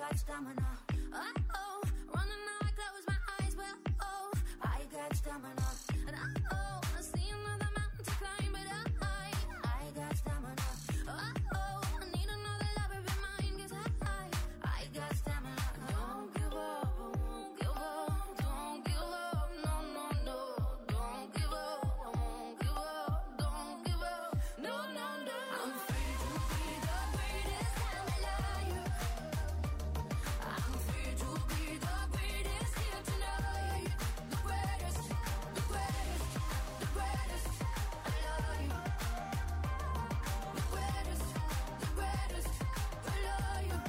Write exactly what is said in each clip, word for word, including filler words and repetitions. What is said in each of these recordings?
got stamina. Oh, running now I close my eyes, but oh, I got stamina. And oh, I see another mountain to climb, but I, I got stamina. Oh, I need another lover of mine, 'cause I, I got stamina. Don't give up, I won't give up. Don't give up, no, no, no. Don't give up, I won't give up. Don't give up, no, no, no. I'm free to be the greatest I'm alive. I'm free to be the greatest here tonight. The greatest, the greatest, the greatest alive. The greatest, the greatest alive.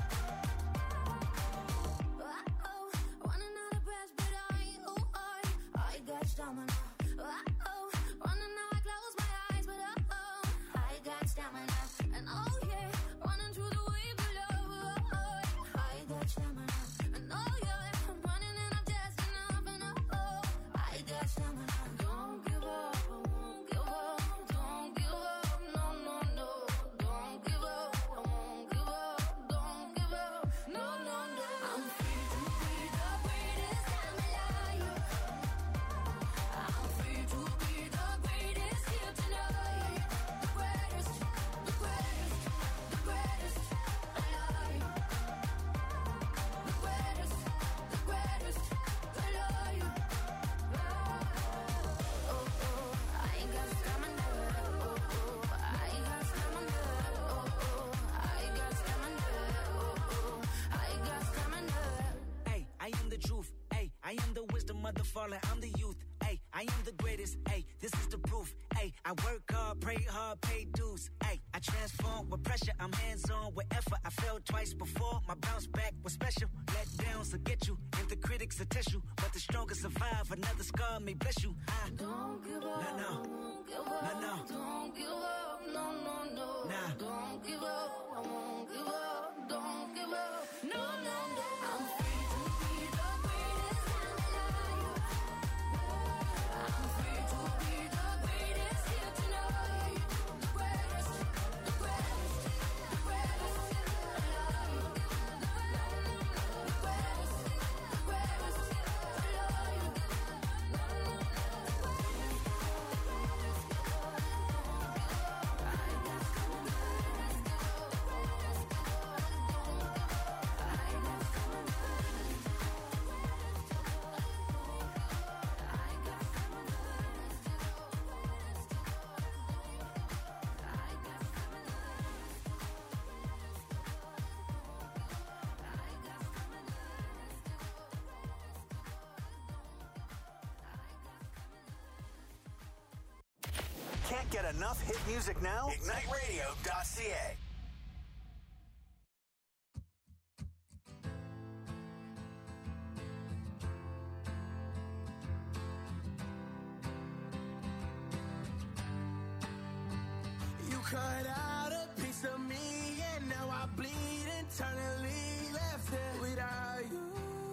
Oh, running out of breath, but I, oh, I, I got stamina. Oh, running now I close my eyes, but oh, I got stamina. And oh yeah, running through the wave of love, oh, I got stamina. And oh yeah, I'm running and I'm just enough, and oh, I got stamina. Don't give up, I won't give up. Don't give up, no, no, no. Don't give up, I won't give up. Don't give up, no, no, no. I'm free to be the greatest I'm alive. I'm free to be the greatest here tonight. The greatest, the greatest, the greatest alive. The greatest, the greatest alive. Oh, oh, I got stamina. Oh, oh, I got stamina. Oh, oh, I got stamina. Oh, oh, I got stamina. Hey, I am the truth. Hey, I am the wisdom of the fallen. I'm the youth. Hey, I am the greatest. Hey, this is the proof. Hey, I work hard, pray hard, pay dues. Hey, I transform with pressure. I'm hands on with effort. I failed twice before. My bounce back was special. Let downs will get you, and the critics will test you. But the strongest survive. Another scar may bless you. I Don't give up, No, no. I won't give up. No, no. Don't give up, no, no, no. Nah. Don't give up, I won't give up. Don't give up, no, no, no. I'm free to be the greatest I'm alive. I'm free to be the greatest here tonight. The greatest, the greatest, the greatest alive. The greatest, the greatest alive. Can't get enough hit music now? Ignite Radio dot C A. You cut out a piece of me, and now I bleed internally. Left here without you,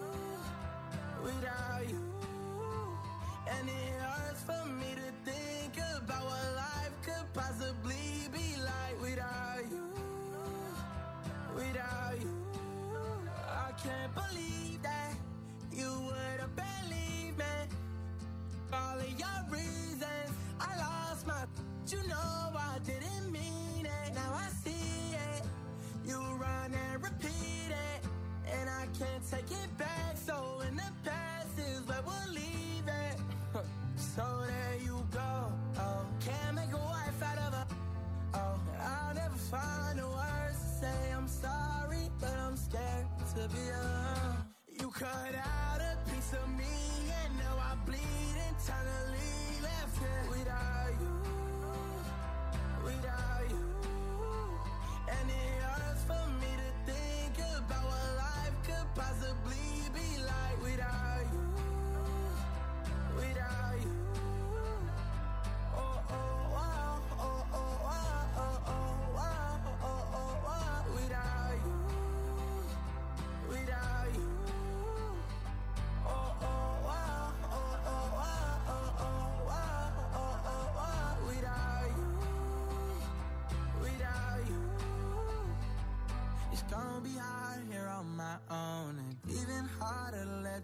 without you. And it hurts for me to think about what life could possibly be like without you, without you. I can't believe that you would have believed me. All of your reasons, I lost my. You know I didn't mean it. Now I see it. You run and repeat it, and I can't take it back. So in the past is where we'll leave it. So there you go. Oh, can't make a wife out of her. Oh, I'll never find the words to say I'm sorry, but I'm scared to be alone. You cut out a piece of me, and now I bleed internally. Left here without you, without you. And it hurts for me to think about what life could possibly be like without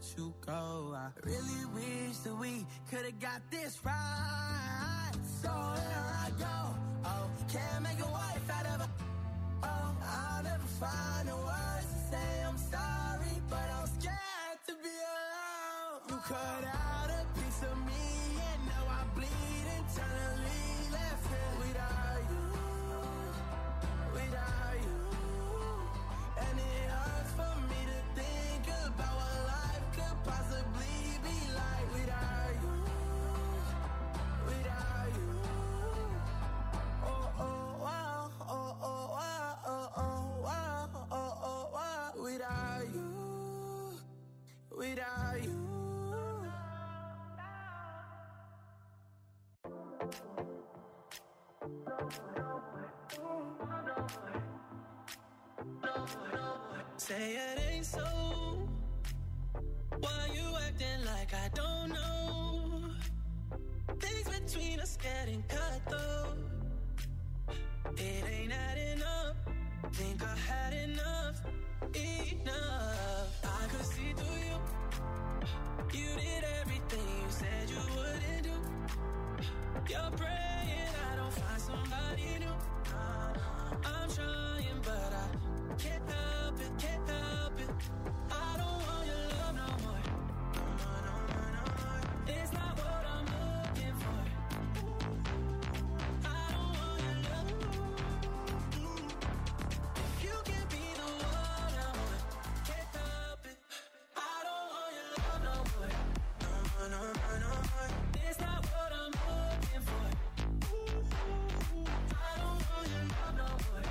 you go. I really wish that we could've got this right. So here I go. Oh, can't make a wife out of a. Oh, I'll never find the words to say I'm sorry, but I'm scared to be alone. You cut out a piece of me, and now I bleed internally. Left here without you, without you. And it hurts for me to think about what life could possibly be like without you, without you. Oh, oh, wow, oh, oh, wow, oh, oh, wow, oh, oh, wow. Without you, without you. Say it ain't so. Why you acting like I don't know? Things between us getting cut though. It ain't adding up. Think I had enough, enough. I could see through you. You did everything you said you wouldn't do. You're praying I don't find somebody new. I'm trying, but I can't help it, can't help it. I don't want your love no more. No more, no more, no more. It's not what I'm looking for. I don't want your love. If you can't be the one I want, can't help it. I don't want your love no more. No more, no more, no more. It's not what I'm looking for. I don't want your love no more.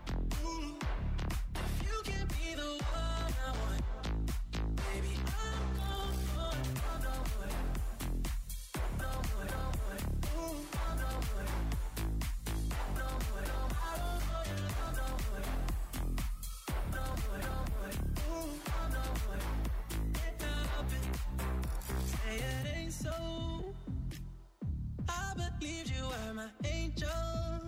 If you can't be the one I want, baby, I'm gone for love no more. No more, no more. Love no more. No more, no more. I don't want your love no more. No more, no more. Love no more. Can't help it. Say it ain't so. I believed you were my angel.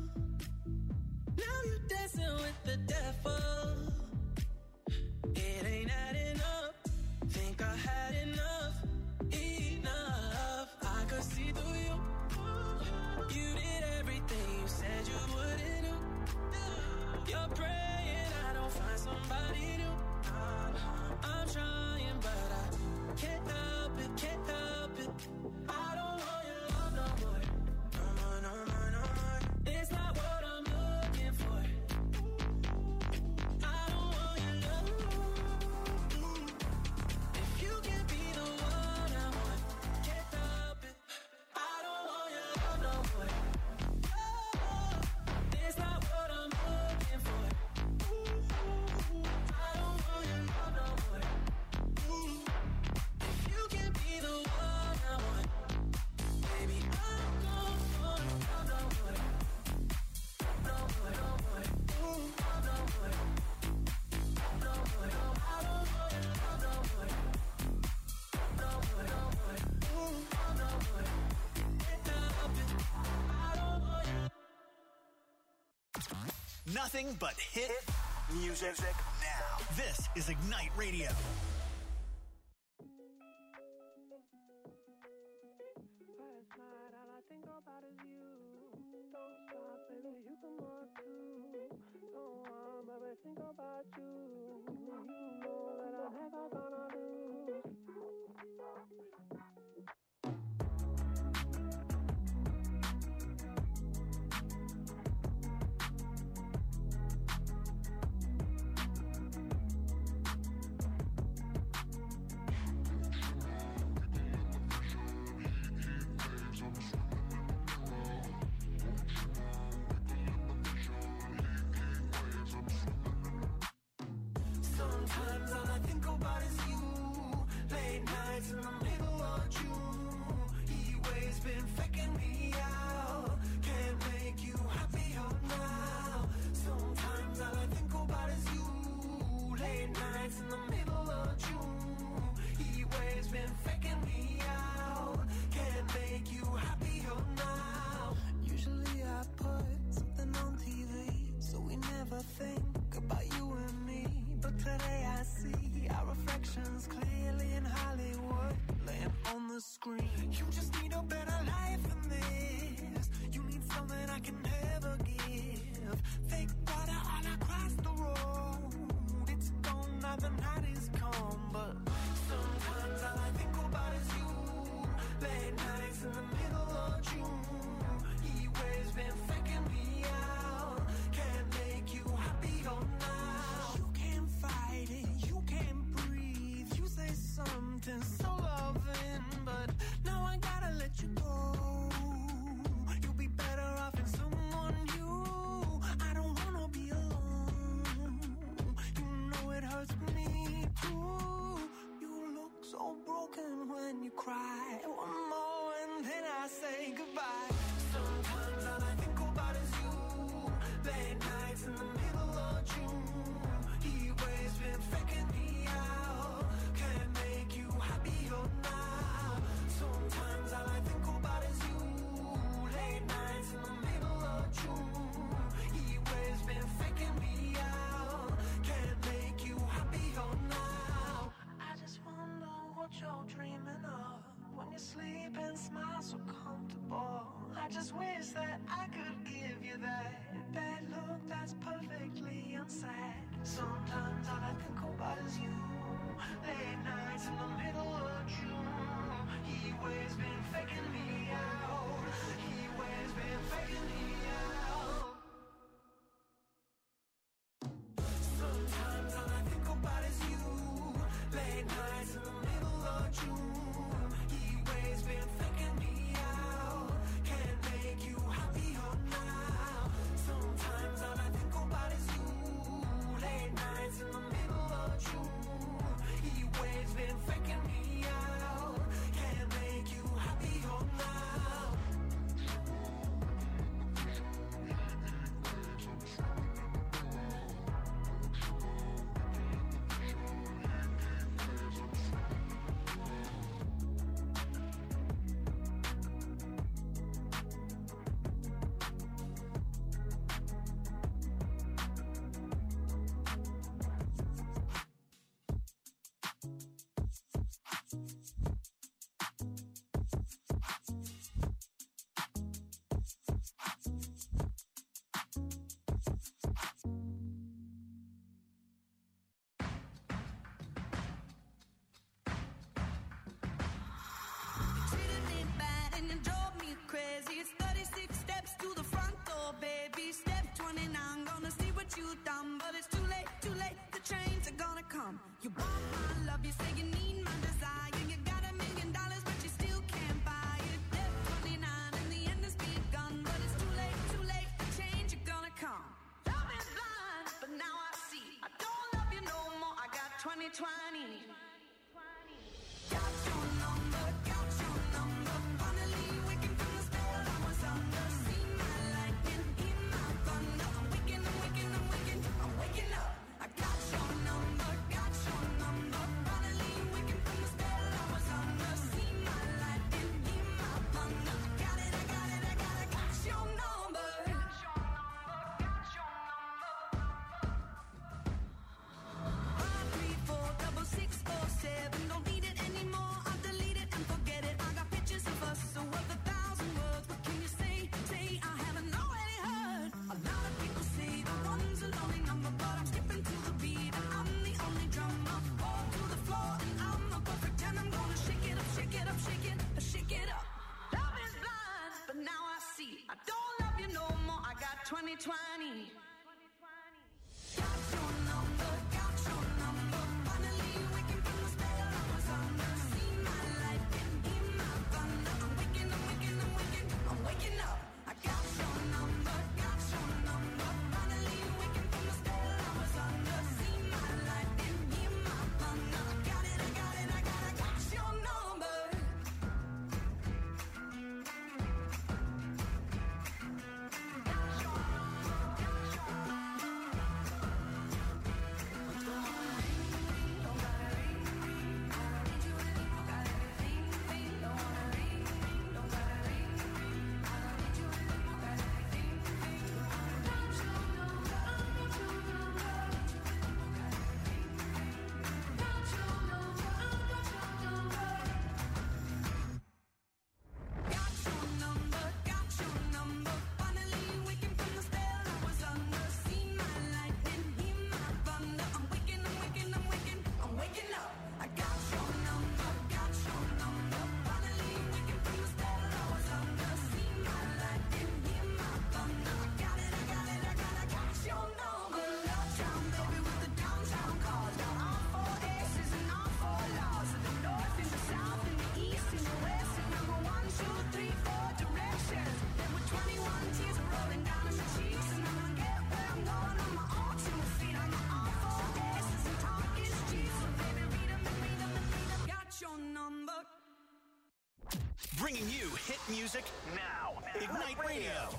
Now you're dancing with the devil. It ain't adding up. Think I had enough, enough. I could see through you. You did everything you said you wouldn't do. You're praying I don't find somebody new. I'm trying, but I can't help it, can't help it. I don't want your love no more. No more, no more, no more. It's not what I'm looking for. I don't want your love. If you can't be the one I want, can't help it. I don't want your love no more. It's not what I'm looking for. I don't want your love no more. If you can't be the one I want, baby, I'm gone for love no more. No more, no more. Love no more. No more, no more. I don't want your love no more. No more, no more. Love no more. Can't help it. I don't want your. Nothing but hit music now. This is Ignite Radio. Last night, all I think about is you. Don't stop, baby, you come on too. Don't want, baby, think about you. You know that I'm never gonna lose. Sometimes all I think about is you. Late nights in the middle of June. He waves been faking me out. Can't make you happier now. Sometimes all I think about is you. Late nights in the middle of June. He waves been faking me out. Can't make you happier now. Usually I put something on T V, so we never think about you and me. But today I see our reflections clearly in Hollywood. you cry. One more and then I say goodbye. Sometimes all I think about is you. Late nights in the middle of June. He always been faking me out. Can't make you happier now. Sometimes all I think about is you. Late nights in the middle of June. He always been faking me out. Can't make you happier now. I just wonder what you're dreaming of when you sleep and smile so comfortable. I just wish that I could give you that bad look that's perfectly unsaid. Sometimes all I think about is you. Late nights in the middle of June. He always been faking me out. He always been faking me out. Sometimes all I think about is you. Late nights in the middle of June. He always been faking me out. Can't make you happier now. Sometimes all I think about is you. Late nights in the middle of June. He always been faking me out. Can't make you happier now. Treated me bad and you drove me crazy. It's thirty-six steps to the front door, baby. Step twenty-nine, gonna see what you done. But it's too late, too late, the trains are gonna come. You want my love, you say you need my desire. You got a million dollars, but you still can't buy it. Step twenty-nine, and the end has begun. But it's too late, too late, the change are gonna come. Love is blind, but now I see. I don't love you no more, I got twenty twenty. Got your number, got your number. Finally waking from the spell I was under. See my lightning, hear my thunder. I'm waking, I'm waking, I'm waking, I'm waking up. I got your number, got your number. Finally waking from the spell I was under. See my lightning, hear my thunder. I got it, I got it, I got it, got your number. Got your number, got your number. Five, three, four, double six, oh. bringing you hit music now. Ignite Radio.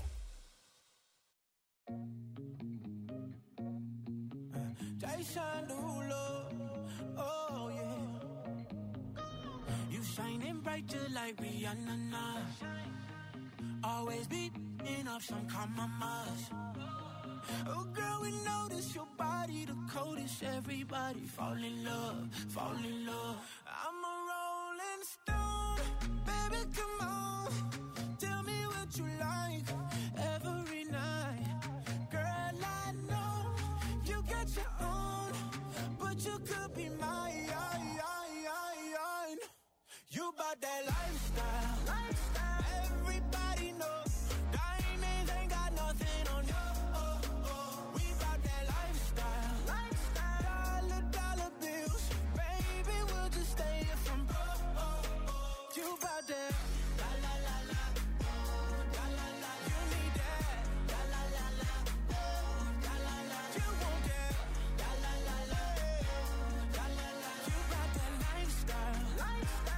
Jason Derulo, oh yeah. You shining bright just like Rihanna. Always beating up some compromise. Oh girl, we notice your body the coldest. Everybody fall in love, fall in love. I'm a rolling stone, baby, come on. Tell me what you like every night. Girl, I know you got your own, but you could be mine. You bought that lifestyle, lifestyle. Everybody knows diamonds ain't got nothing on you. Oh, oh. We bought that lifestyle, lifestyle. Dollar, dollar bills, baby, we'll just stay here from broke. Oh, oh. You bought that, la la la la, oh, la la la. You need that, la la la la, oh, la la la. You want that, la la la la, oh, la la la. You bought that lifestyle, lifestyle.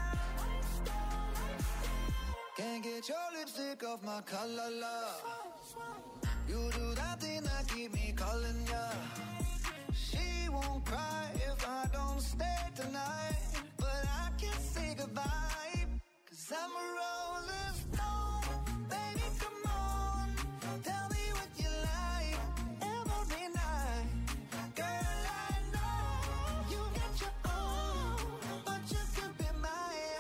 Can't get your lipstick off my collar, love. You do that thing that keep me calling ya. She won't cry if I don't stay tonight, but I can't say goodbye, cause I'm a rolling stone. Baby, come on, tell me what you like every night. Girl, I know you got your own, but you could be mine.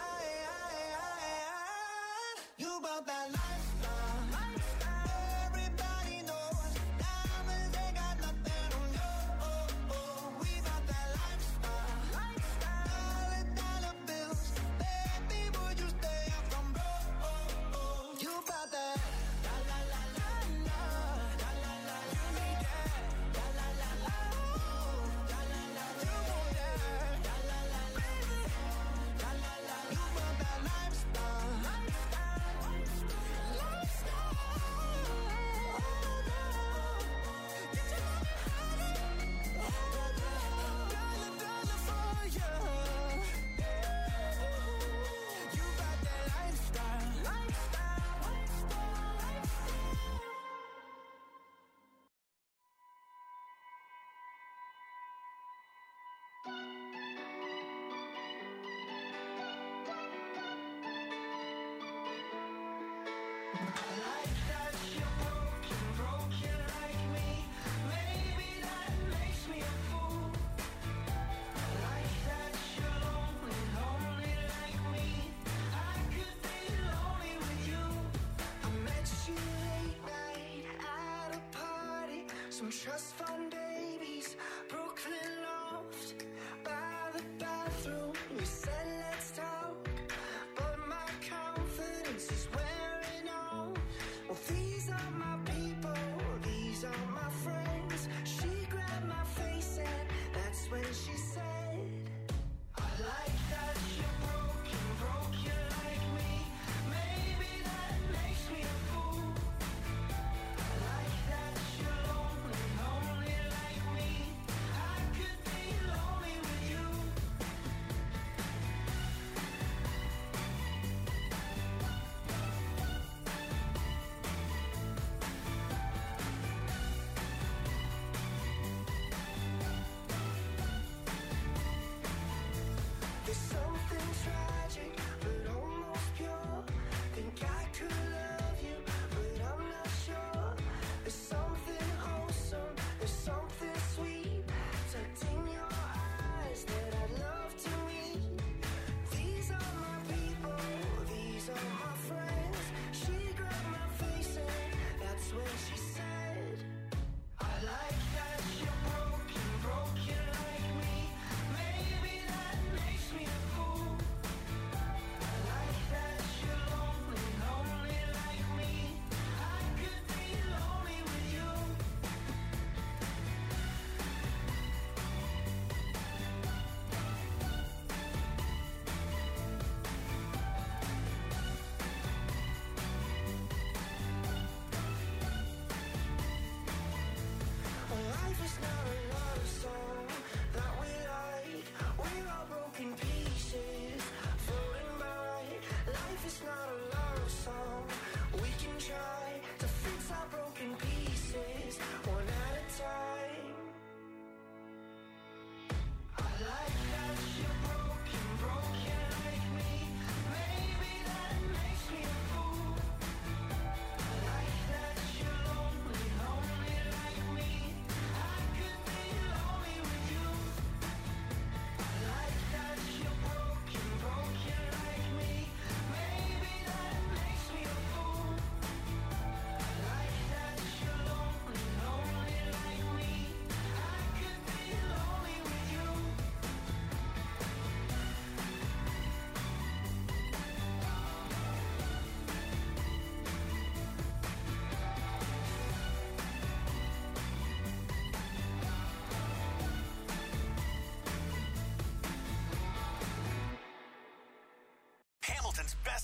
You bought that lifestyle, lifestyle. Everybody knows diamonds ain't got nothing on you. Oh, oh. We bought that lifestyle, lifestyle. Dollar, dollar bills, baby, would you stay up from broke? Oh, oh. You bought that, la la la la la, la la la. You need that, la la la la, oh, la la la. You want that, la la la, baby, la la la. You bought that lifestyle, lifestyle, lifestyle. Get your money, dollar, dollar for you. You got that lifestyle, lifestyle, lifestyle, lifestyle. Like that you're broken, broken like me. Maybe that makes me a fool. Like that you're lonely, lonely like me. I could be lonely with you. I met you late night at a party. Some trust fund babies, Brooklyn loft. By the bathroom, we said let's talk. But my confidence is wearing off. Well, these are my people, these are my friends. She grabbed my face and that's when she said, I like that you're broken, broken like me. Maybe that makes me a fool. I like that you're lonely, lonely like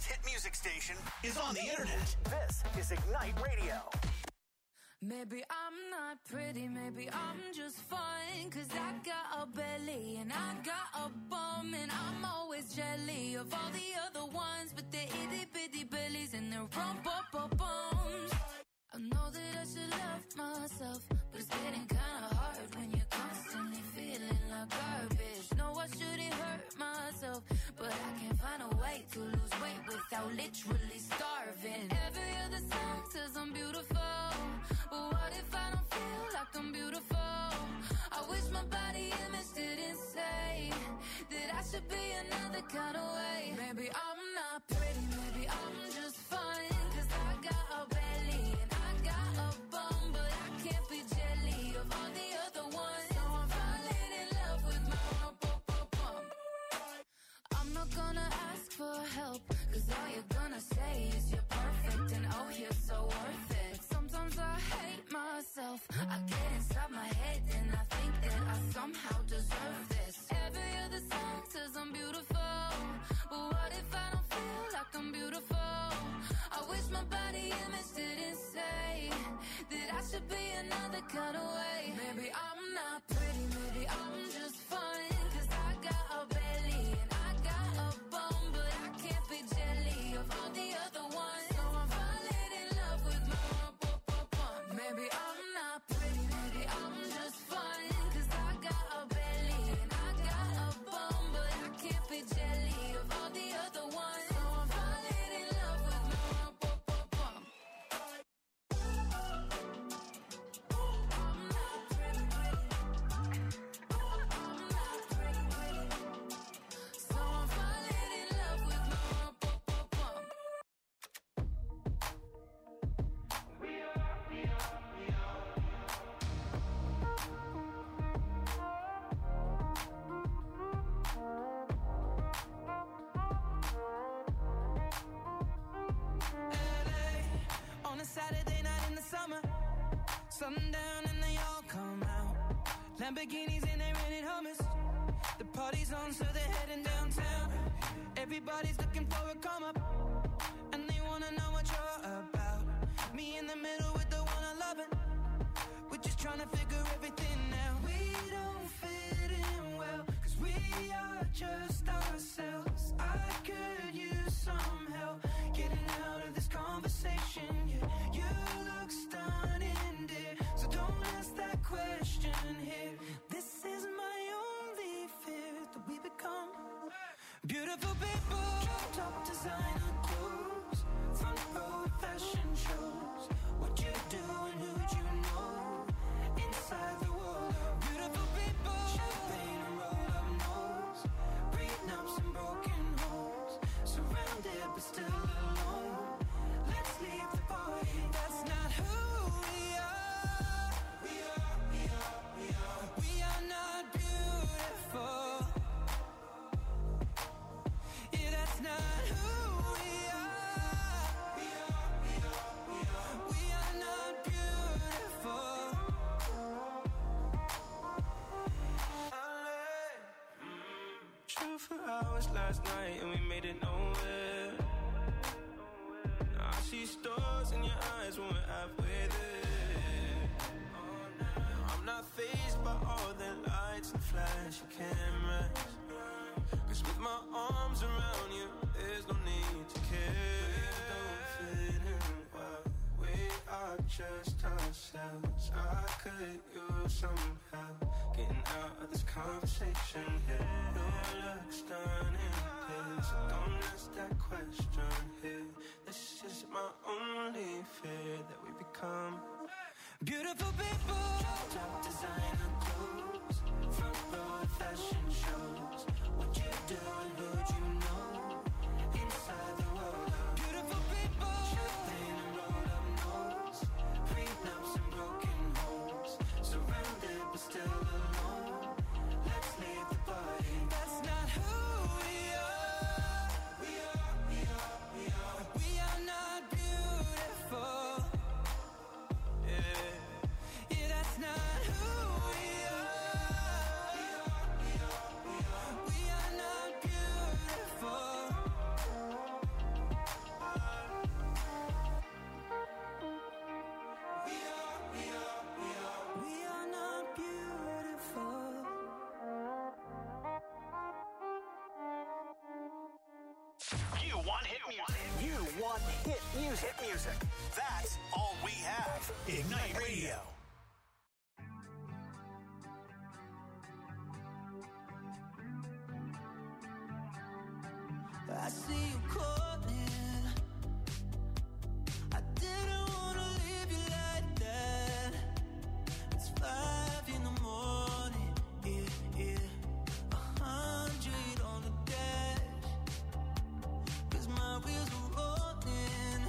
hit music station is on the internet. This is Ignite Radio. Maybe I'm not pretty, maybe I'm just fine. Cause I got a belly and I got a bum. And I'm always jelly of all the other ones with their itty bitty bellies and their rump up bums. I know that I should love myself, but it's getting kinda hard when you're constantly feeling like garbage. No, I shouldn't hurt myself, but I can't find a way to lose weight without literally starving. Every other song says I'm beautiful, but what if I don't feel like I'm beautiful? I wish my body image didn't say that I should be another kind of way. Maybe I'm not pretty, maybe I'm just fine. Cause I got a belly and I got a bum, but I can't be jelly of all the other ones. So I'm falling in love with my bum. I'm not gonna ask for help, cause all you're gonna say is you're perfect and oh you're so worth it. Sometimes I hate myself, I get inside my head and I think that I somehow deserve this. Every other song says I'm beautiful, but what if I don't feel like I'm beautiful? I wish my body image didn't say that I should be another kind of way. Maybe I'm not pretty, maybe I'm just fine. Cause I got a belly and I got a bum, but I can't be jelly of all the other ones. So I'm falling in love with my bum. Maybe I'm not pretty, maybe I'm just fine. Cause I got a belly and I got a bum, but I can't be jelly of all the other ones. So I'm falling in love with my bum. I'm not pretty, pretty. I'm not pretty, pretty. So I'm falling in love with my bum. L A on a Saturday night in the summer, sundown and they all come out. Lamborghinis and they rented Hummers. The party's on, so they're heading downtown. Everybody's looking for a come up, and they wanna know what you're about. Me in the middle with the one I love it. We're just trying to figure everything out. We don't fit in well, cause we are just ourselves. I could use some help getting out of this conversation. Yeah, you look stunning, dear, so don't ask that question here. This is my only fear, that we become beautiful people. Top designer clothes, front row fashion shows. What you do and who'd you know? Inside the world of beautiful people. Champagne and rolled up nose, prenups and broken homes. Surrounded but still alone. Let's leave the party. That's not who we are. We are, we are, we are. We are not beautiful. Yeah, that's not who we are. We are, we are, we are. We are not beautiful. True for hours last night and we made it nowhere. Now I see stars in your eyes when we're halfway there. I'm not fazed by all the lights and flashy cameras. Cause with my arms around you, there's no need to care. We don't fit in well, we are just ourselves. I could use some help getting out of this conversation here. You look stunning, dear, so don't ask that question here. This is my only fear, that we become beautiful people. Top designer clothes, front row fashion shows. What you do and who'd you know? Inside the world of beautiful people. Champagne and rolled up nose, prenups and broken homes. Surrounded but still alone. Let's leave the party. That's not who we are. We are, we are, we are. We are not beautiful. Yeah, yeah, that's music. Hit music. That's all we have. Ignite Radio. I see you calling. I didn't wanna leave you like that. It's five in the morning, yeah, yeah. A hundred on the dash. 'Cause my wheels are rolling.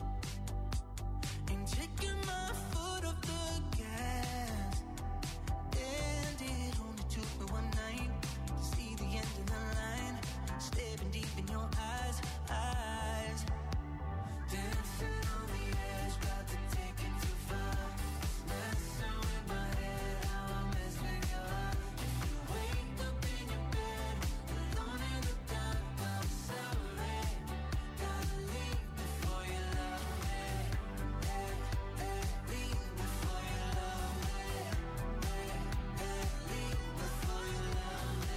Ain't taking my foot off the gas. And it only took me one night to see the end of the line. Staring deep in your eyes, eyes. Dancing on the edge, about to take it too far. Messing with my head, how I mess with your heart. If you wake up in your bed, alone in the dark, I'm sorry. Gotta leave before you love me. Hey, hey, leave before you love me. Hey, hey, leave before you love me.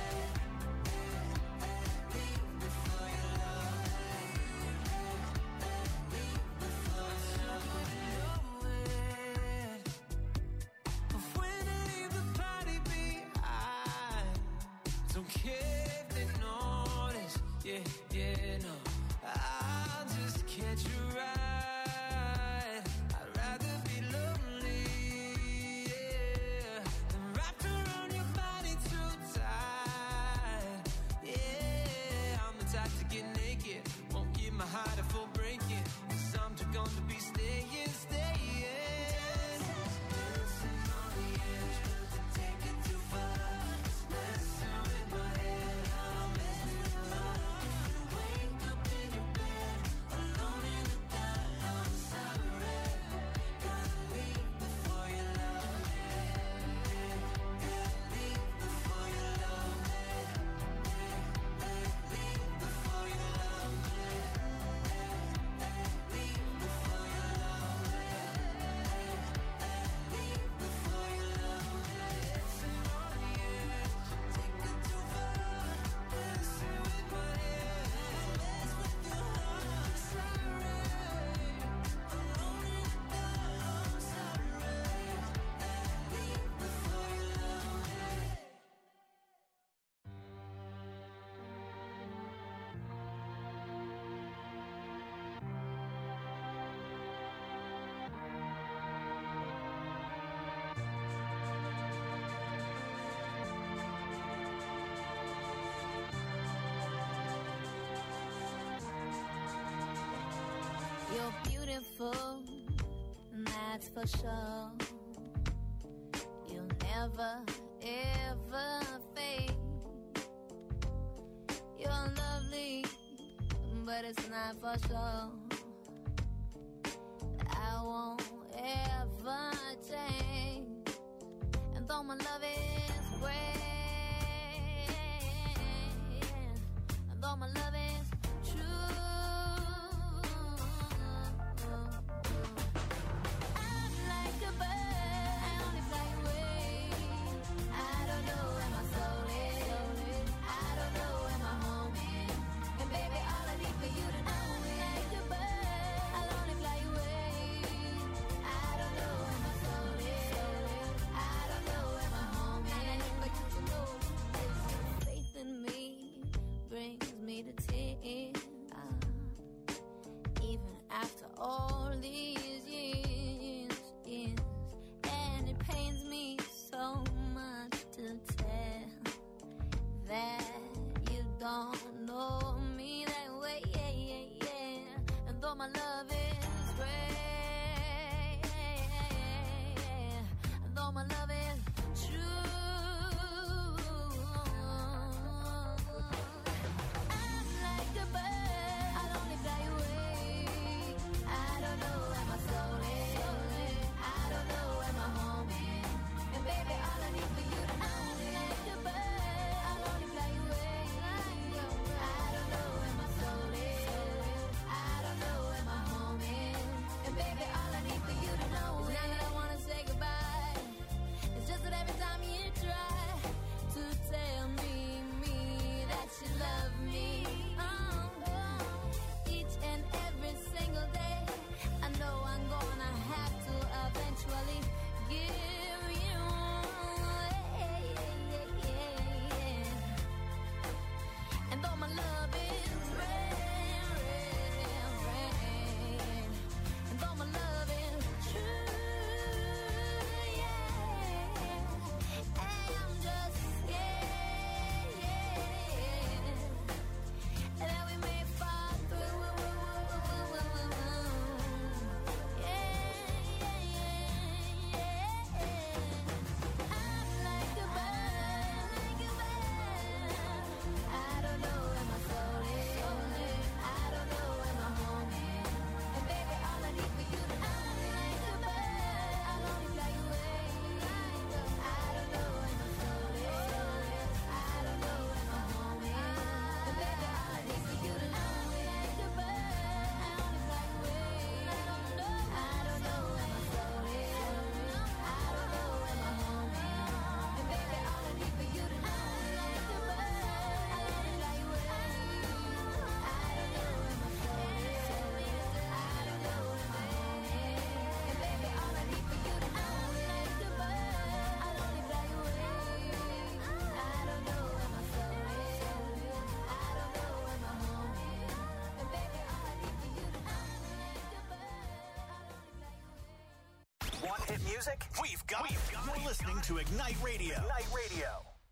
Don't care if they notice, yeah, yeah, no. I'll just catch a ride. I'd rather be lonely, yeah, than wrapped around your body too tight. Yeah, I'm the type to get naked, won't give my heart a full breaking. 'Cause I'm too gone to be staying, staying. Dancing on the edge, but to take it too far. Messing with my head, I'm messing with your heart. If you wake up in your bed, alone in the dark, I'm sorry. Gotta leave before you love me. Hey, hey, leave before you love me. Hey, hey, leave before you love me. Hey, hey, leave before you love me. Hey, hey, leave before you love me. Dancing on the edge, take it too far. Messing with my head, mess with your heart. Sorry, alone in the dark, I'm sorry. Hey, leave before you love me. You're beautiful, that's for sure. You'll never, ever fade. You're lovely, but it's not for sure. I won't ever change. And though my love is great, and though my love is true, I'm like a bird, I only fly away. I don't know where my soul is, I don't know where my home is. And baby, all I need for you to know is I'm like a bird. music, we've got, we've got You're listening to Ignite Radio. Ignite Radio.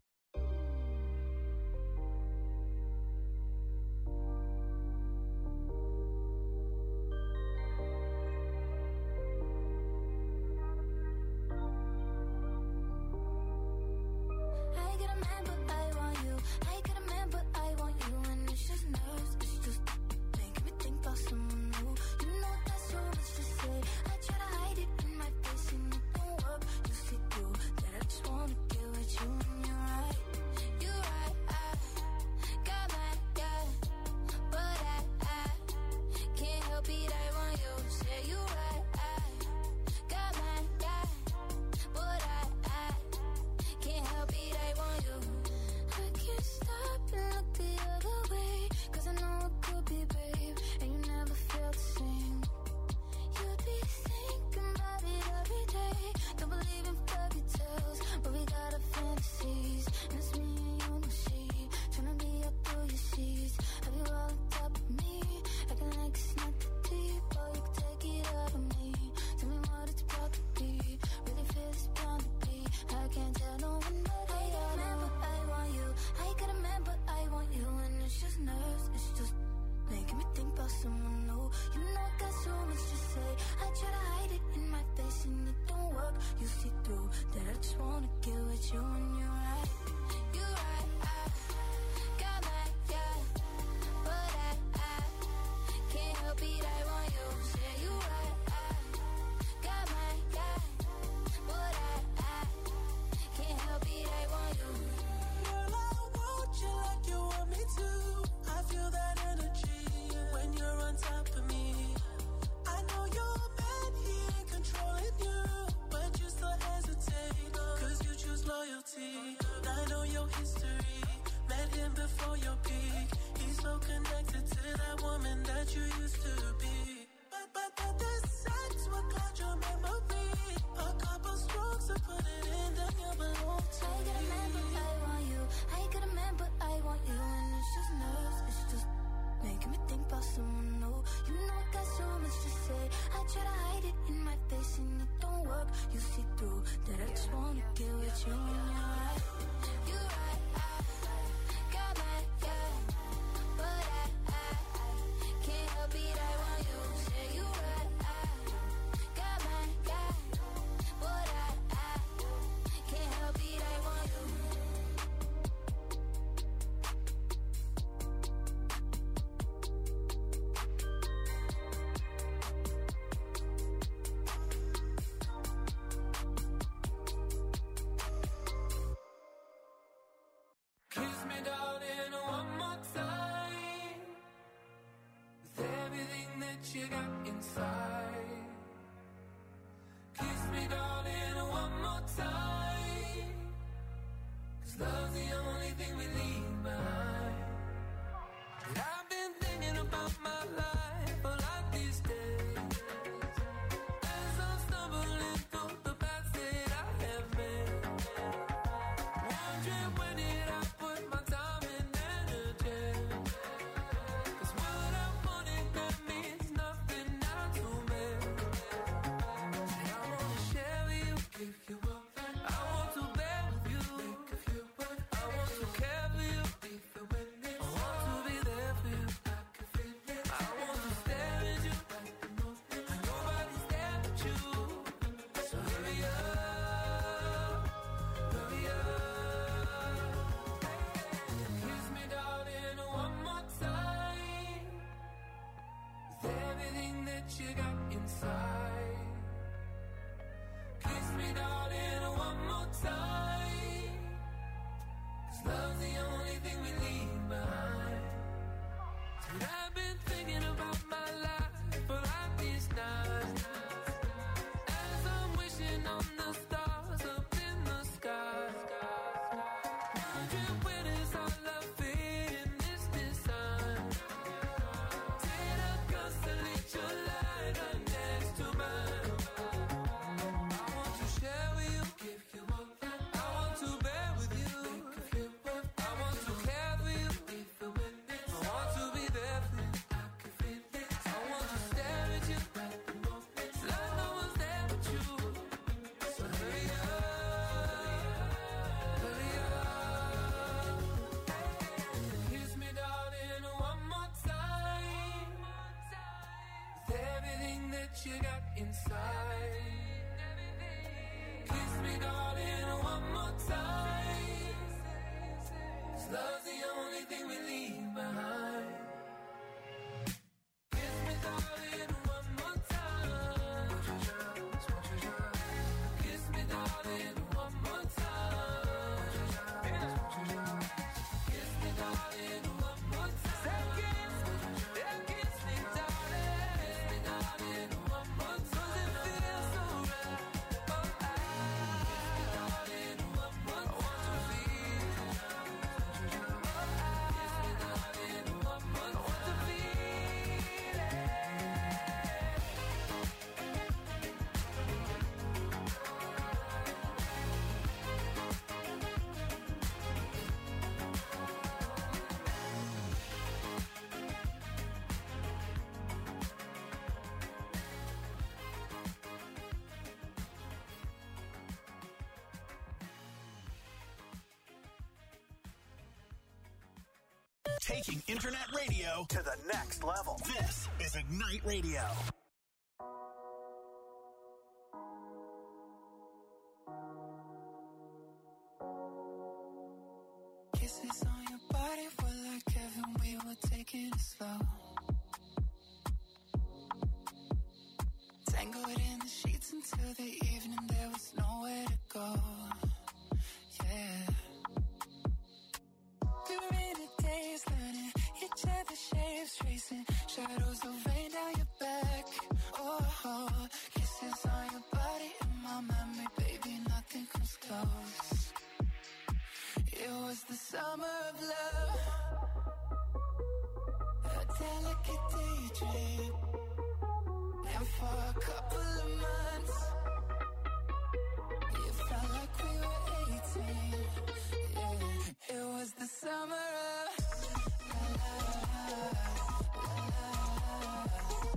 You got inside. Kiss me, darling, one more time. 'Cause love's the only thing we leave behind. And I've been thinking about my life for like these days, as I'm stumbling through the paths that I have made, wondering when did I put my time and energy. 'Cause what I wanted, that means nothing now to me. And I wanna share with you, give you up. I want to bear with you, I want to care for you, I want to be there for you, I want to stare at you, and nobody's there but you. So hurry up, hurry up. Kiss me, darling, one more time. With everything that you got inside. Kiss me, darling, one more time. 'Cause love's the only thing we leave behind. And I've been thinking about my life for like these nights, as I'm wishing on the stars up in the sky, wondering where does our love fit in this design. Did I constellate your light right next to mine? I want to share with you, give you up. I want to bear with you, I want to care for you, I want to be there for you, what you got inside. Kiss me, darling, one more time. 'Cause love's the only thing we leave behind. Kiss me, darling, one more time. Won't you just, won't you just kiss me, darling, one more time. Won't you just, won't you just kiss me, darling, one more time. Say kiss, yeah, kiss me, darling. Kiss me, darling, one more time. 'Cause it feels so right. Oh, I kiss me, darling, one more time. I want to feel. Oh, I kiss me, darling, one more time. I want to feel it. Taking internet radio to the next level. This is Ignite Radio. Kisses on your body were like heaven, we were taking it slow. Tangled in the sheets until the evening, there was nowhere to go. Yeah. We were in a daze, learning each other's shapes, tracing shadows of rain down your back. Oh, oh, kisses on your body in my memory, baby, nothing comes close. It was the summer of love, a delicate daydream. And for a couple of months, it felt like we were eighteen. Yeah, it was the summer of la la la, la la la.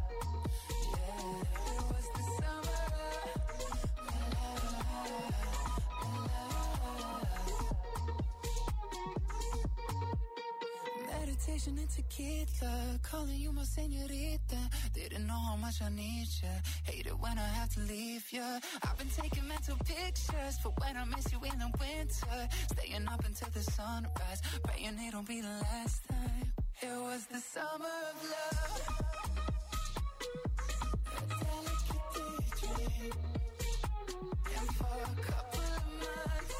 Yeah, it was the summer of la la la, la la. Meditation and tequila, calling you my señorita. Didn't know how much I need ya. Hate it when I have to leave ya. I've been taking mental pictures for when I miss you in the winter. Staying up until the sunrise, praying it'll be the last time. It was the summer of love, a delicate daydream. And for a couple of months,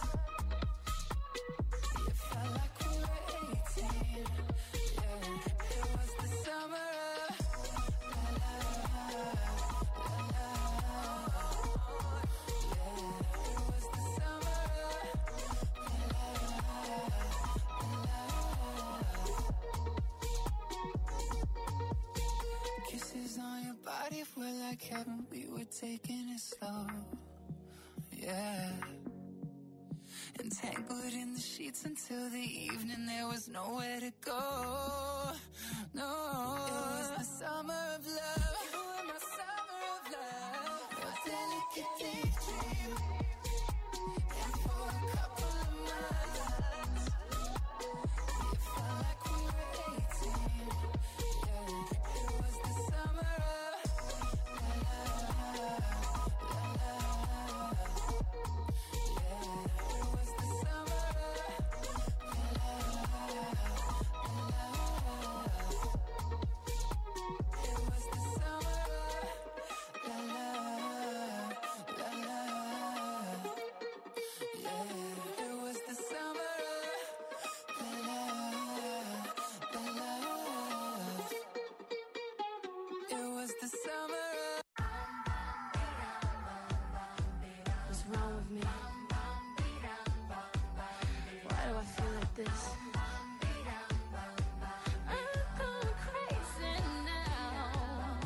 it felt like we were eighteen. Yeah, it was the summer of la la la, la la la. Yeah, it was the summer of la la la, la la. Kisses on your body were like heaven, we were taking it slow. Yeah. Entangled in the sheets until the evening, there was nowhere to go. No, it was the summer of love. You were my summer of love, a delicate daydream. And for a couple of months, it felt like we were eighteen. Yeah, it was the summer of la la la, la la la. Yeah, it was the summer of la la la, la la la. It was the summer of la la la la. Yeah, it was the summer of la la la la. It was the summer of. What's wrong with me? Why do I feel like this? I'm going crazy now.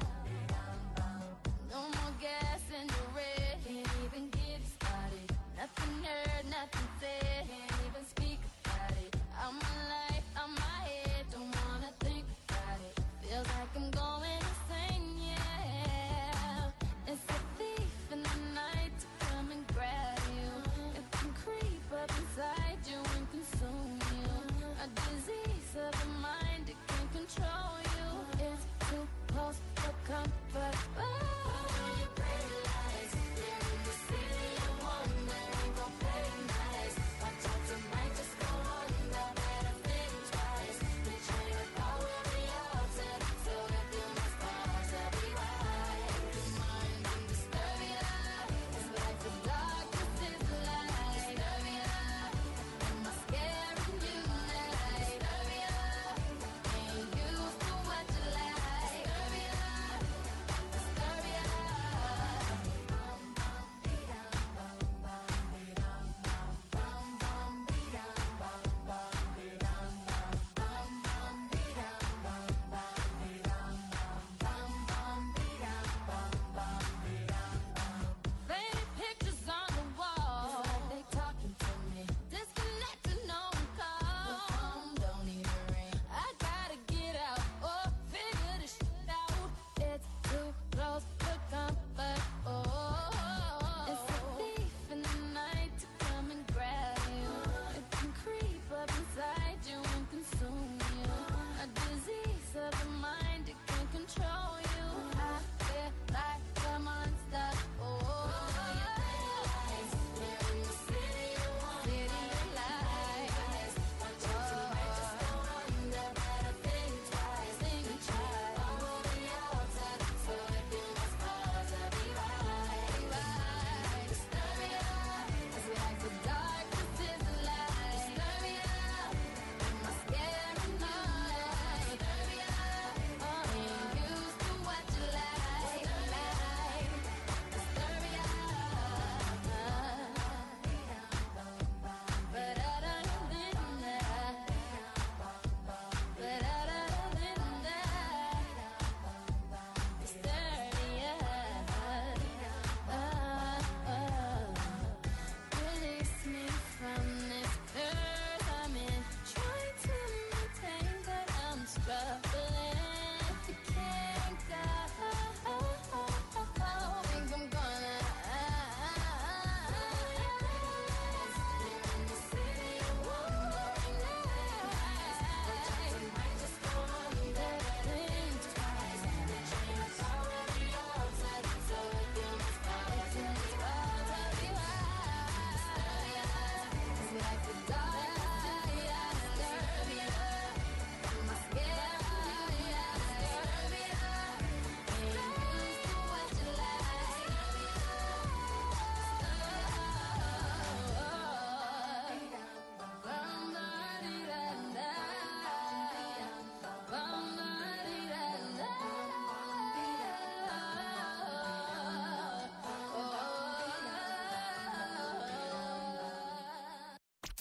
No more gas in the red. Can't even get started. Nothing heard, nothing said. Can't even speak about it. I'm alive, I'm my head. Don't wanna think about it. Feels like I'm going insane, yeah. It's a thief in the night to come and grab you. It can creep up inside you and consume you.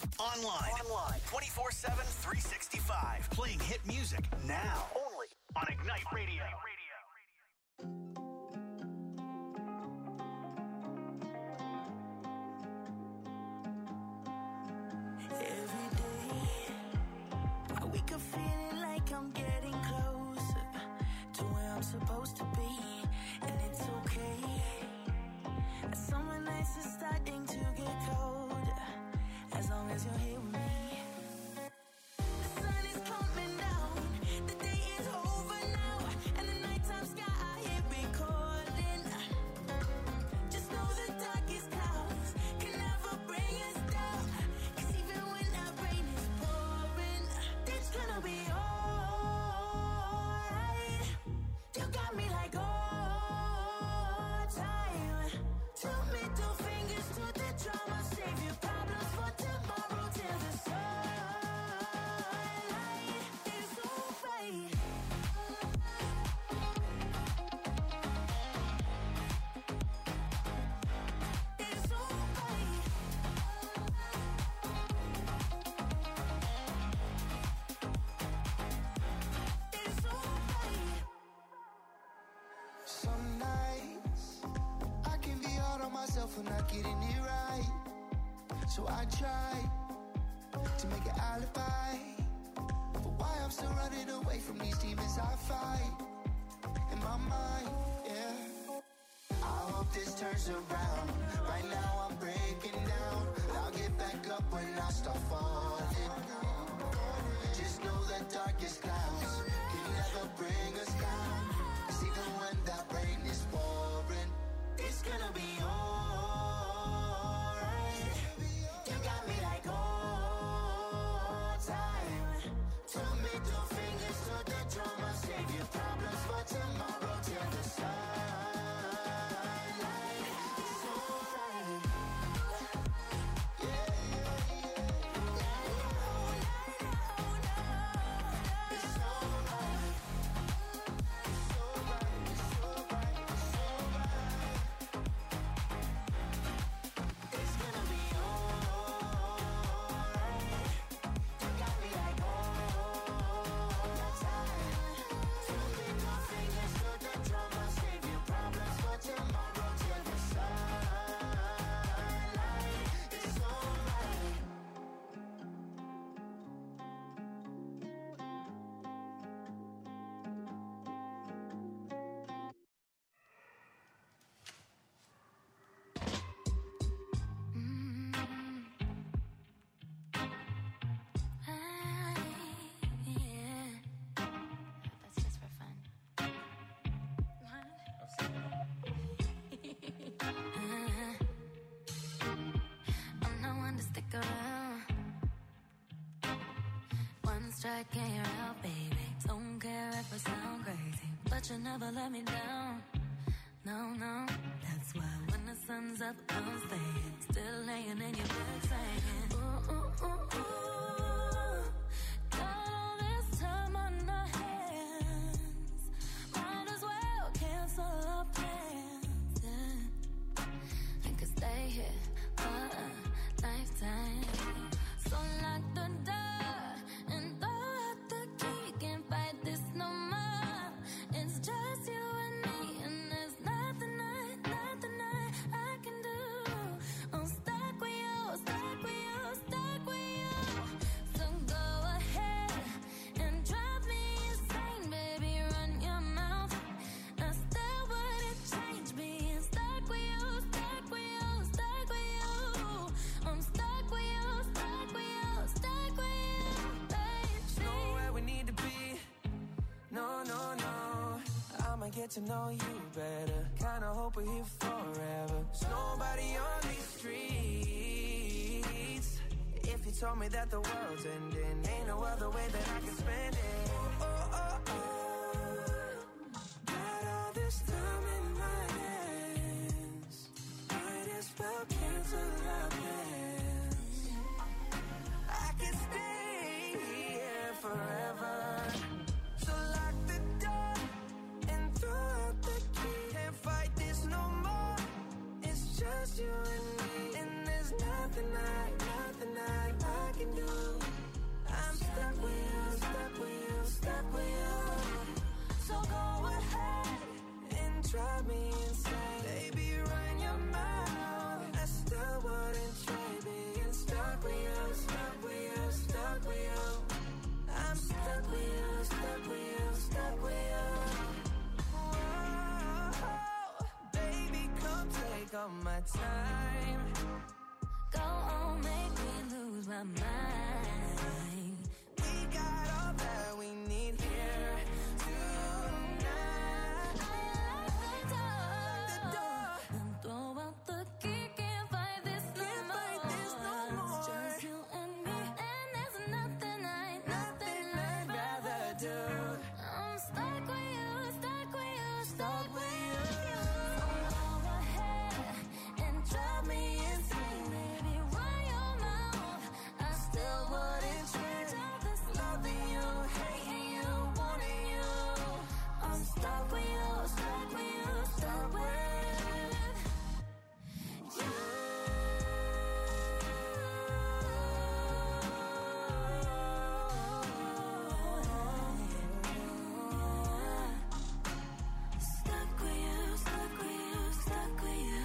Online. Online. twenty-four seven, three sixty-five. Playing hit music now. Only on Ignite Radio. Every day, I wake up feeling like I'm getting closer to where I'm supposed to be, and it's okay. Summer nights are starting to get colder, as long as you're here with me. The sun is coming down, the day is over now, and the nighttime sky I hear recording. Just know the darkest clouds can never bring us down, 'cause even when that rain is pouring, it's gonna be alright. You got me like all time. Two middle fingers to the drama, save your problems for tomorrow till the sunlight is alright. It's alright. It's alright. Some nights I can be hard on myself for not getting it right. So I try to make an alibi for why I'm still running away from these demons I fight in my mind, yeah. I hope this turns around. Right now I'm breaking down. I'll get back up when I start falling. Just know the darkest clouds can never bring us down, 'cause even when that rain is pouring, it's gonna be alright. You got me like all time. Two middle fingers to the drama, save your problems for tomorrow till the sunlight is alright. Yeah, yeah, yeah. It's alright. It's alright. It's alright. It's alright. It's gonna be alright. You got me like all time. Two middle fingers to the drama, save your problems for tomorrow till the sunlight is alright. That's just for fun. I'm not one to stick around. One strike and you're out, baby. Don't care if I sound crazy, but you never let me down. No, no, that's why when the sun's up, I'm staying. Still laying in your bed saying, ooh, ooh, ooh, ooh. Got all this time on our hands. Might as well cancel our plans. Yeah. I could stay here for a lifetime. So lock the door and throw out the key. Can't fight this no more. It's just you and me, and there's nothing I, nothing I, I can do. I'm stuck with you, stuck with you, stuck with you. So go ahead and drive me insane, baby. Run your mouth. I still wouldn't change being stuck with you, stuck with you, stuck with you. I'm stuck with you, stuck with you, stuck with you, baby. Nowhere we need to be. No, no, no. I'ma get to know you better. Kinda hope we're here forever. There's nobody on these streets. If you told me that the world's ending, ain't no other way that I can spend it. Oh, oh, oh, oh. Got all this time in my hands. Might as well cancel our plans. I can stay here forever. So lock the door and throw out the key. Can't fight this no more. It's just you and me, and there's nothing I, nothing I, I drive me insane. Baby, run your mouth. I still wouldn't trade being stuck with you, stuck with you, stuck with you. I'm stuck with you, stuck with you, stuck with you. Whoa, baby, come take all my time. Go on, make me lose my mind. We got all that we need here tonight. I lock the door and throw out the key. Can't fight this no Can't more. fight this no more. It's just you and me, and there's nothing I, nothing Nothing I'd I'd rather do. I'm stuck with you, stuck with you, stuck with you. So go ahead and drive me insane, baby. Run your mouth. I still wouldn't change all this loving you, hating you, wanting you. I'm stuck with you, stuck with you, stuck with you. Stuck with you, stuck with you, stuck with you.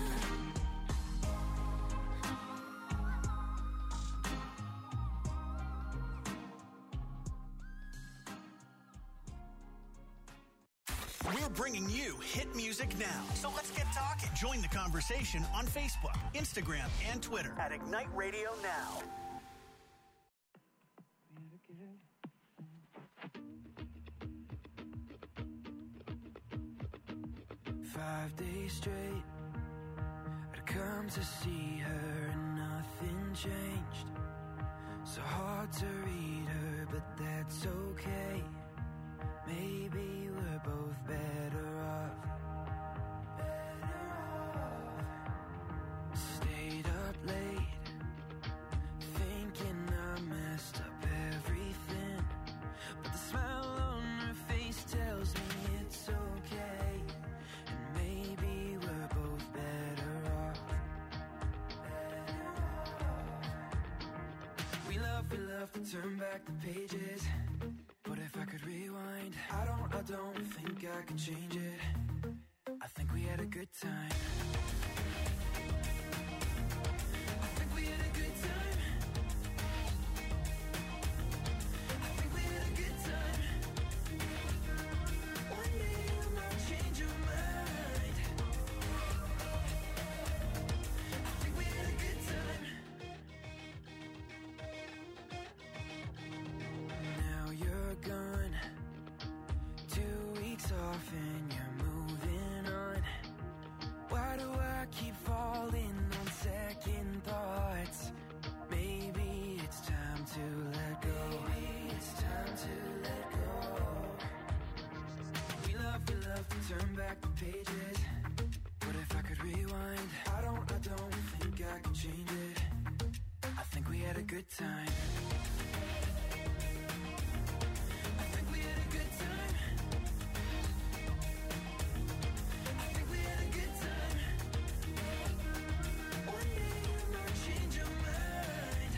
We're bringing you hit music now. So let's get talking. Join the conversation on Facebook, Instagram, and Twitter at Ignite Radio Now. Five days straight, I'd come to see her and nothing changed. So hard to read her, but that's okay. Maybe we're both better off. Better off. Stayed up late, thinking I messed up everything. But the smile on her face tells me it's okay. And maybe we're both better off. Better off. We love, we love to turn back the pages. But if I could rewind, I don't, I don't think I could change it. I think we had a good time. I think we had a good time. I think we had a good time. One day you might change your mind. I think we had a good time. Now you're gone, two weeks off and you're moving on. Why do I keep falling on second thoughts? Maybe it's time to let go. Maybe it's time to let go. We love, we love to turn back the pages. But if I could rewind, I don't, I don't think I could change it. I think we had a good time. I think we had a good time. I think we had a good time. One day you might change your mind.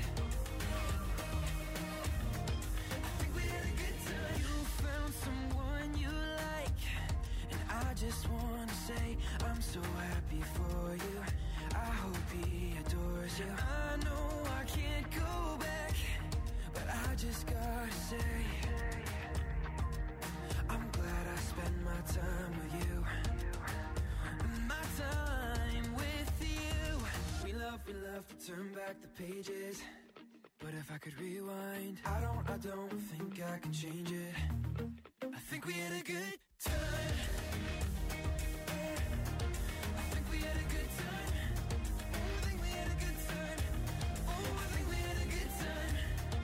I think we had a good time. You found someone you like, and I just want to say I'm so happy for you. I hope he adores you. I know I can't go back, but I just gotta say I'm glad I spent my time with you. My time with you. We love, we love to turn back the pages. But if I could rewind, I don't, I don't think I can change it. I think we had a good time. I think we had a good time. Oh, I think we had a good time. Oh, I think we had a good time.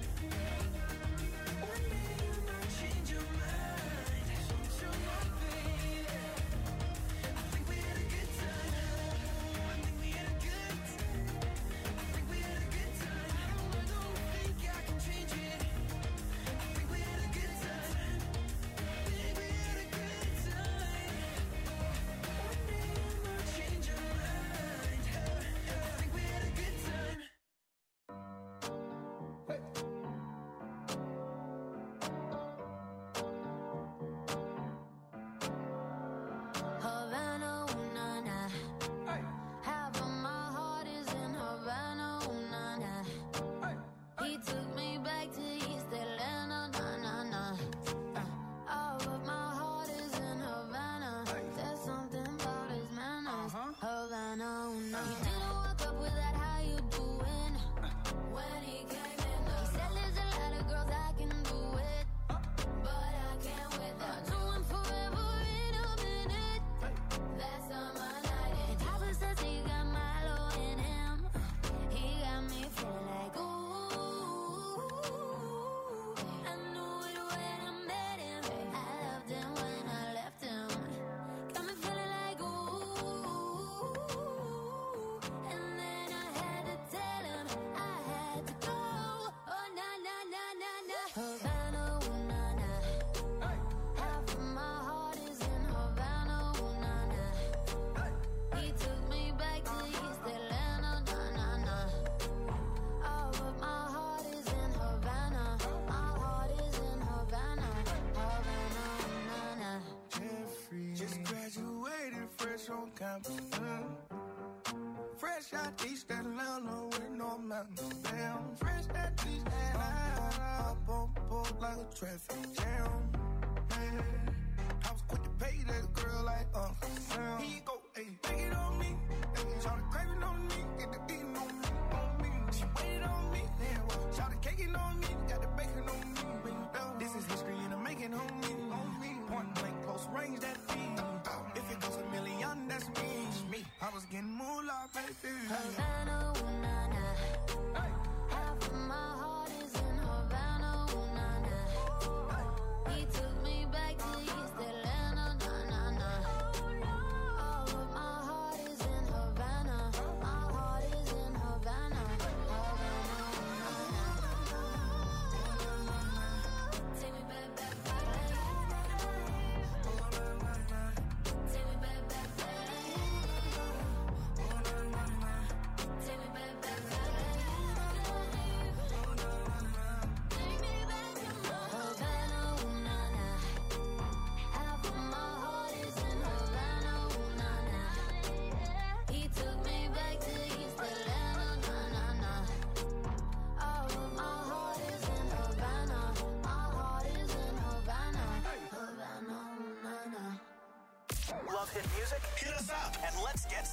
One day you might change your mind. Change your mind, baby. I think we had a good time. Oh, I think we had a good time. I think we had a good time. I don't, I don't think I can change it. I think we had a good time. I think we had a good time. on campus. Mm. Fresh out East Atlanta with no mountains. Damn, fresh out East Atlanta. Up on board like a traffic jam. Man, I was quick to pay that girl like Uncle Sam. Here you go, ayy, take it on me. Ayy, shout the craving on me, get the beating on me, on me. She waited on me, damn. Shout the caking on me, got the bacon on me. This is history and I'm making on me, on me. Point blank, close range, that beat. If it goes a million, that's me. Me, I was getting moolah, baby. Havana, ooh, nah, nah. Hey. Half of my heart is in Havana, ooh, nah, nah. He took me back to East Atlanta, nah, nah, nah. All of my heart is in Havana. My heart is in Havana. Havana, ooh, nah, nah. Take me back, back, back. Take me back, back, back. Take me back, back, back. Take me back to Havana, ooh, nah, nah. Half of my heart is in Havana, ooh, nah, nah. He took me back to East Atlanta, nah, nah, nah. All of my heart is in Havana. My heart is in Havana. Havana, ooh, nah, nah. Love hit music? Hit us up and let's get